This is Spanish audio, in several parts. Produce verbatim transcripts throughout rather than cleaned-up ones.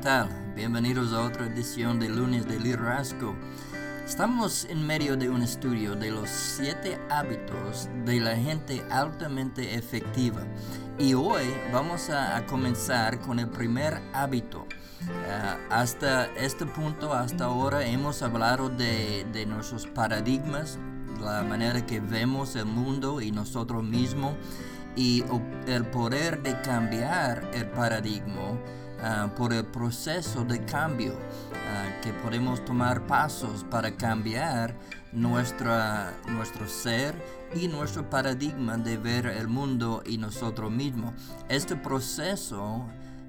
tal? Bienvenidos a otra edición de Lunes de Liderazgo. Estamos en medio de un estudio de los siete hábitos de la gente altamente efectiva. Y hoy vamos a, a comenzar con el primer hábito. Uh, hasta este punto, hasta ahora, hemos hablado de, de nuestros paradigmas, la manera que vemos el mundo y nosotros mismos, y el poder de cambiar el paradigma uh, por el proceso de cambio, uh, que podemos tomar pasos para cambiar nuestra, nuestro ser y nuestro paradigma de ver el mundo y nosotros mismos. Este proceso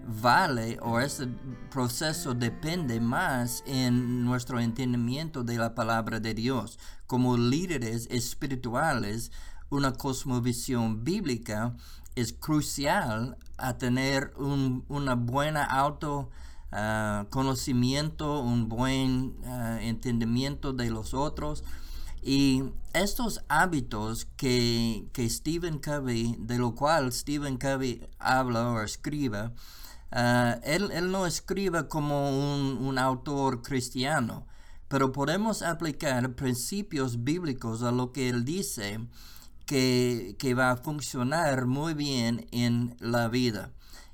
vale o este proceso depende más en nuestro entendimiento de la palabra de Dios. Como líderes espirituales, una cosmovisión bíblica es crucial a tener un una buena auto uh, conocimiento, un buen uh, entendimiento de los otros. Y estos hábitos que, que Stephen Covey, de lo cual Stephen Covey habla o escribe, Uh, él, él no escribe como un, un autor cristiano, pero podemos aplicar principios bíblicos a lo que él dice que, que va a funcionar muy bien en la vida.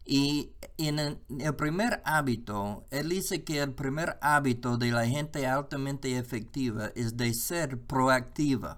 Y en el, el primer hábito, él dice que el primer hábito de la gente altamente efectiva es de ser proactiva.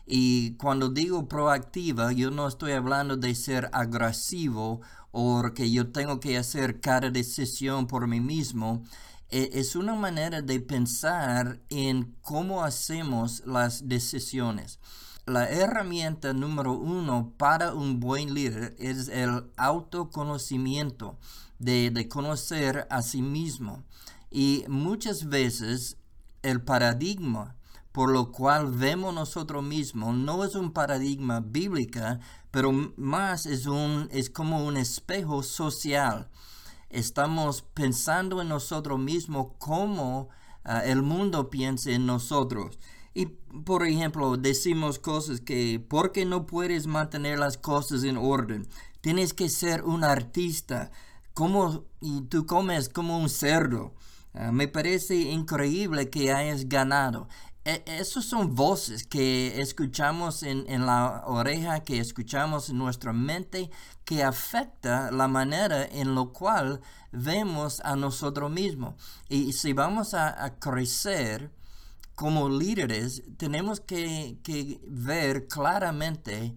Y cuando digo proactiva, yo no estoy hablando de ser agresivo o que yo tengo que hacer cada decisión por mí mismo. Eh, es una manera de pensar en cómo hacemos las decisiones. La herramienta número uno para un buen líder es el autoconocimiento, de, de conocer a sí mismo. Y muchas veces el paradigma por lo cual vemos nosotros mismos no es un paradigma bíblico, pero más es, un, es como un espejo social. Estamos pensando en nosotros mismos como uh, el mundo piensa en nosotros. Y, por ejemplo, decimos cosas que, ¿por qué no puedes mantener las cosas en orden? Tienes que ser un artista, como, y tú comes como un cerdo. Uh, me parece increíble que hayas ganado. Esas son voces que escuchamos en, en la oreja, que escuchamos en nuestra mente, que afecta la manera en la cual vemos a nosotros mismos. Y si vamos a, a crecer como líderes, tenemos que, que ver claramente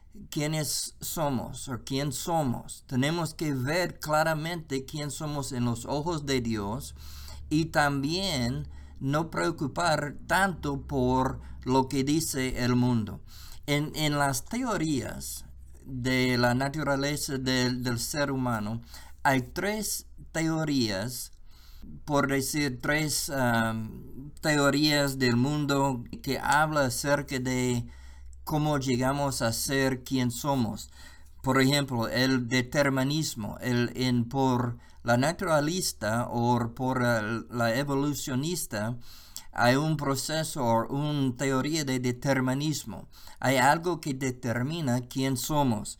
quiénes somos o quién somos. Tenemos que ver claramente quién somos en los ojos de Dios y también no preocupar tanto por lo que dice el mundo. En, en las teorías de la naturaleza del, del ser humano, hay tres teorías, por decir tres um, teorías del mundo que habla acerca de cómo llegamos a ser quien somos. Por ejemplo, el determinismo, el en por la naturalista o por uh, la evolucionista, hay un proceso o una teoría de determinismo. Hay algo que determina quién somos.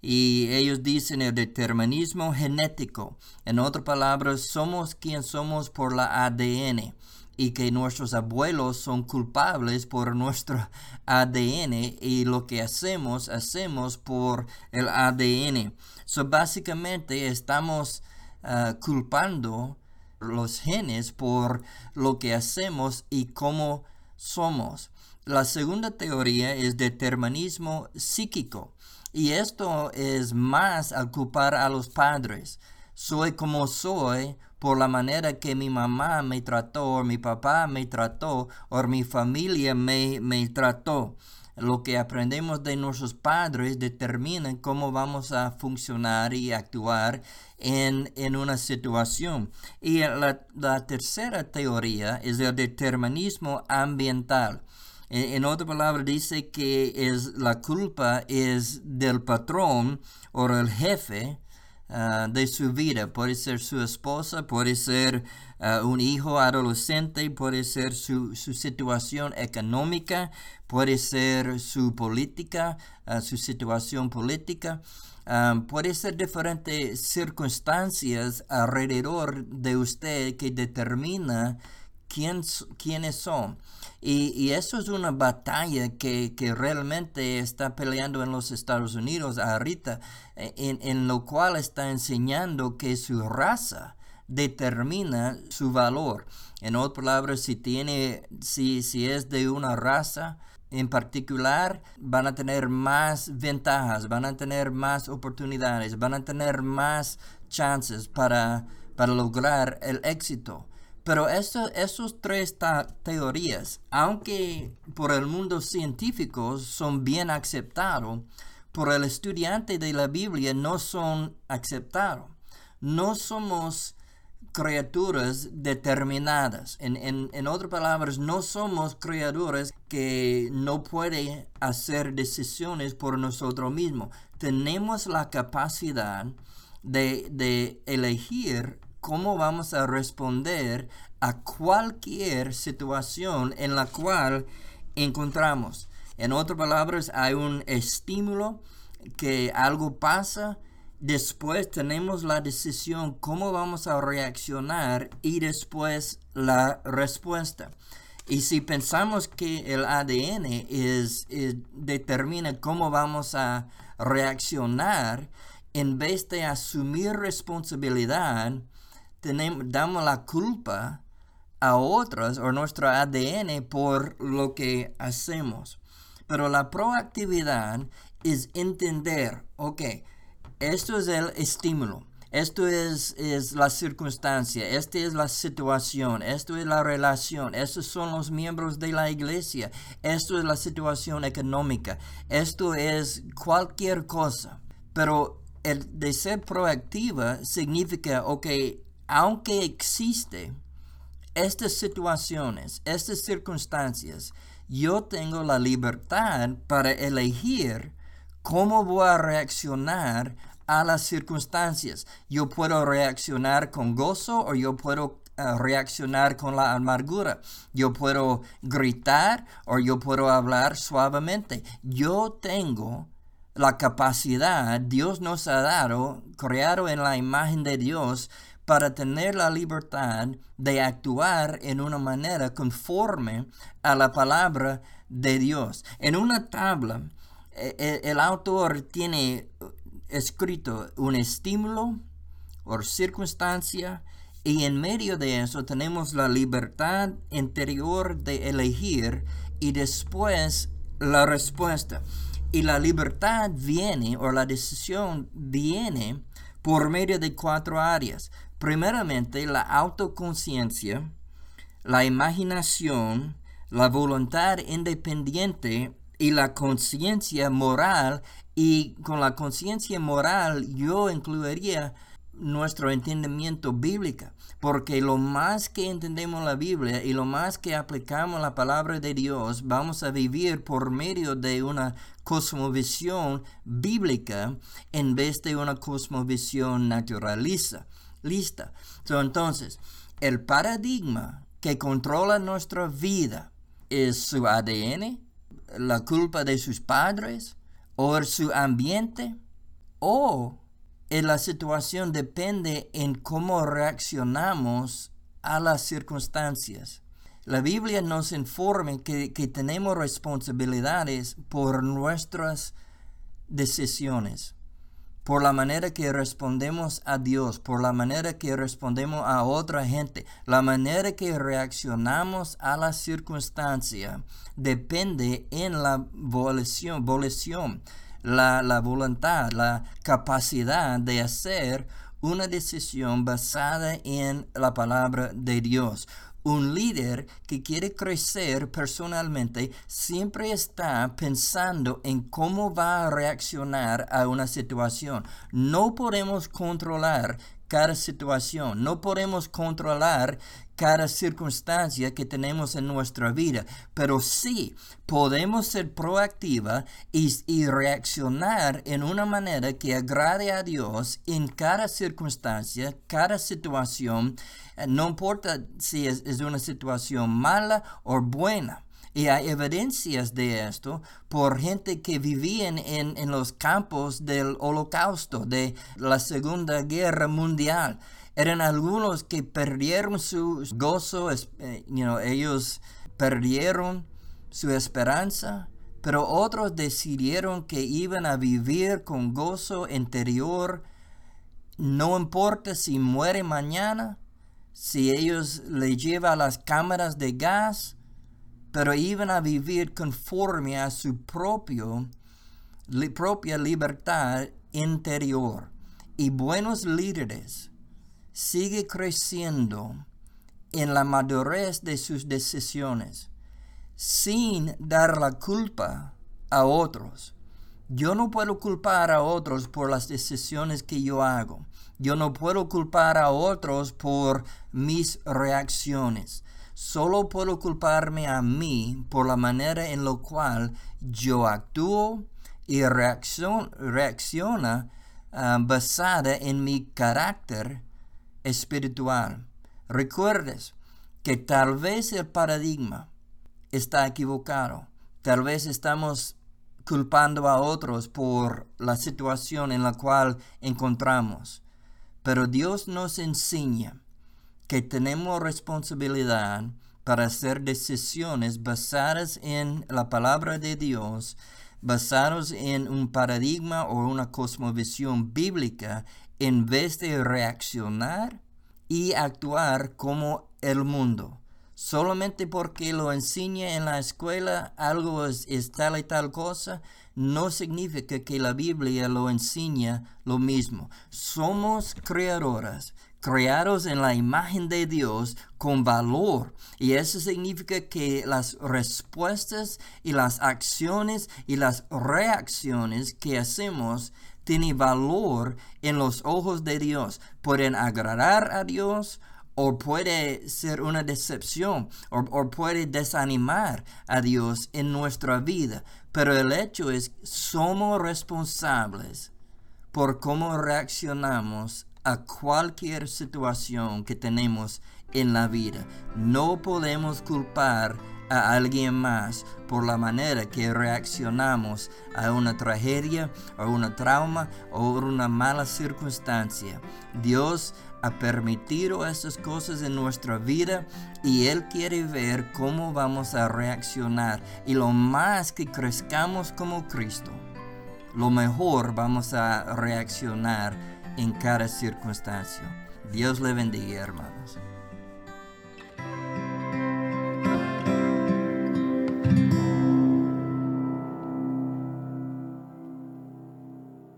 Y ellos dicen el determinismo genético. En otras palabras, somos quien somos por la A D N. Y que nuestros abuelos son culpables por nuestro A D N y lo que hacemos, hacemos por el A D N. So, básicamente estamos uh, culpando los genes por lo que hacemos y cómo somos. La segunda teoría es determinismo psíquico y esto es más al culpar a los padres. Soy como soy por la manera que mi mamá me trató, o mi papá me trató, o mi familia me, me trató. Lo que aprendemos de nuestros padres determina cómo vamos a funcionar y actuar en, en una situación. Y la, la tercera teoría es el determinismo ambiental. En, en otras palabras, dice que es, la culpa es del patrón o el jefe, uh, de su vida. Puede ser su esposa, puede ser uh, un hijo adolescente, puede ser su, su situación económica, puede ser su política, uh, su situación política. Um, puede ser diferentes circunstancias alrededor de usted que determina quién, quiénes son. Y, y eso es una batalla que, que realmente está peleando en los Estados Unidos ahorita, en, en lo cual está enseñando que su raza determina su valor. En otras palabras, si tiene, si, si es de una raza en particular, van a tener más ventajas, van a tener más oportunidades, van a tener más chances para, para lograr el éxito. Pero esto, esos tres teorías, aunque por el mundo científico son bien aceptados, por el estudiante de la Biblia no son aceptados. No somos criaturas determinadas. En, en, en otras palabras, no somos criaturas que no pueden hacer decisiones por nosotros mismos. Tenemos la capacidad de, de elegir cómo vamos a responder a cualquier situación en la cual encontramos. En otras palabras, hay un estímulo que algo pasa. Después tenemos la decisión cómo vamos a reaccionar y después la respuesta. Y si pensamos que el A D N es, es, determina cómo vamos a reaccionar, en vez de asumir responsabilidad, tenemos, damos la culpa a otros o nuestro A D N por lo que hacemos. Pero la proactividad es entender, ok, esto es el estímulo, esto es, es la circunstancia, esta es la situación, esto es la relación, estos son los miembros de la iglesia, esto es la situación económica, esto es cualquier cosa. Pero el de ser proactiva significa, ok, aunque existe estas situaciones, estas circunstancias, yo tengo la libertad para elegir cómo voy a reaccionar a las circunstancias. Yo puedo reaccionar con gozo o yo puedo uh, reaccionar con la amargura. Yo puedo gritar o yo puedo hablar suavemente. Yo tengo la capacidad, Dios nos ha dado, creado en la imagen de Dios, para tener la libertad de actuar en una manera conforme a la palabra de Dios. En una tabla, el, el autor tiene escrito un estímulo o circunstancia, y en medio de eso tenemos la libertad interior de elegir y después la respuesta. Y la libertad viene, o la decisión viene, por medio de cuatro áreas. Primeramente, la autoconciencia, la imaginación, la voluntad independiente y la conciencia moral. Y con la conciencia moral yo incluiría nuestro entendimiento bíblico, porque lo más que entendemos la Biblia y lo más que aplicamos la palabra de Dios, vamos a vivir por medio de una cosmovisión bíblica en vez de una cosmovisión naturalista. Lista. So, entonces, el paradigma que controla nuestra vida es su A D N, la culpa de sus padres, o su ambiente, o en la situación depende en cómo reaccionamos a las circunstancias. La Biblia nos informa que, que tenemos responsabilidades por nuestras decisiones, por la manera que respondemos a Dios, por la manera que respondemos a otra gente. La manera que reaccionamos a la circunstancia depende en la volición, volición la, la voluntad, la capacidad de hacer una decisión basada en la palabra de Dios. Un líder que quiere crecer personalmente siempre está pensando en cómo va a reaccionar a una situación. No podemos controlar cada situación. No podemos controlar cada circunstancia que tenemos en nuestra vida, pero sí podemos ser proactiva y, y reaccionar en una manera que agrade a Dios en cada circunstancia, cada situación, no importa si es, es una situación mala o buena. Y hay evidencias de esto por gente que vivían en, en los campos del Holocausto, de la Segunda Guerra Mundial. Eran algunos que perdieron su gozo, eh, you know, ellos perdieron su esperanza, pero otros decidieron que iban a vivir con gozo interior. No importa si muere mañana, si ellos le llevan las cámaras de gas, pero iban a vivir conforme a su propio, li, propia libertad interior. Y buenos líderes siguen creciendo en la madurez de sus decisiones, sin dar la culpa a otros. Yo no puedo culpar a otros por las decisiones que yo hago. Yo no puedo culpar a otros por mis reacciones. Solo puedo culparme a mí por la manera en la cual yo actúo y reaccion, reacciona uh, basada en mi carácter espiritual. Recuerdes que tal vez el paradigma está equivocado. Tal vez estamos culpando a otros por la situación en la cual encontramos. Pero Dios nos enseña que tenemos responsabilidad para hacer decisiones basadas en la palabra de Dios, basados en un paradigma o una cosmovisión bíblica, en vez de reaccionar y actuar como el mundo. Solamente porque lo enseña en la escuela algo es, es tal y tal cosa, no significa que la Biblia lo enseña lo mismo. Somos creadoras, creados en la imagen de Dios con valor. Y eso significa que las respuestas y las acciones y las reacciones que hacemos tienen valor en los ojos de Dios. Pueden agradar a Dios o puede ser una decepción o, o puede desanimar a Dios en nuestra vida. Pero el hecho es que somos responsables por cómo reaccionamos a cualquier situación que tenemos en la vida. No podemos culpar a alguien más por la manera que reaccionamos a una tragedia o una trauma o una mala circunstancia. Dios ha permitido esas cosas en nuestra vida y Él quiere ver cómo vamos a reaccionar. Y lo más que crezcamos como Cristo, lo mejor vamos a reaccionar en cada circunstancia. Dios le bendiga, hermanos.